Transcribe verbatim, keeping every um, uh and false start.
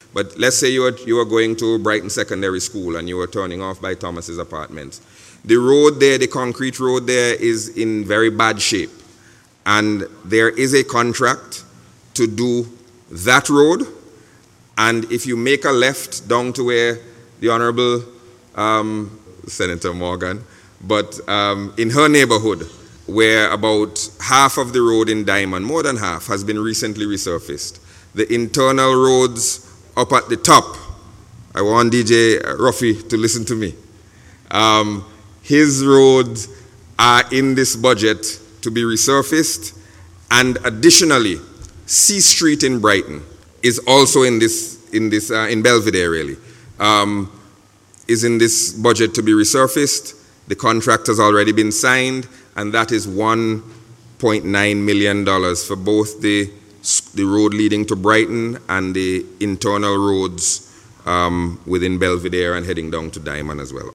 But let's say you were, you were going to Brighton Secondary School and you were turning off by Thomas's apartments. The road there, the concrete road there, is in very bad shape. And there is a contract to do that road. And if you make a left down to where the Honorable um, Senator Morgan, but um, in her neighborhood, where about half of the road in Diamond, more than half, has been recently resurfaced. The internal roads up at the top, I want D J Ruffy to listen to me. Um, his roads are in this budget to be resurfaced, and additionally, C Street in Brighton is also in this, in this, uh, in Belvedere really, um, is in this budget to be resurfaced. The contract has already been signed, and that is one point nine million dollars for both the, the road leading to Brighton and the internal roads um, within Belvedere and heading down to Diamond as well.